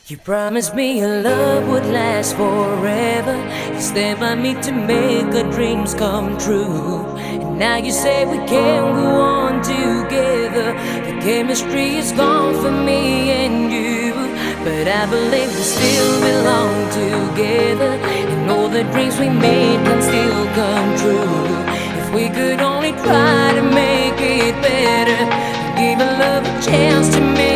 You promised me your love would last forever. You stand by me to make our dreams come true. And now you say we can't go on together. The chemistry is gone for me and you, but I believe we still belong together, and all the dreams we made can still come true. If we could only try to make it better, give our love a chance to make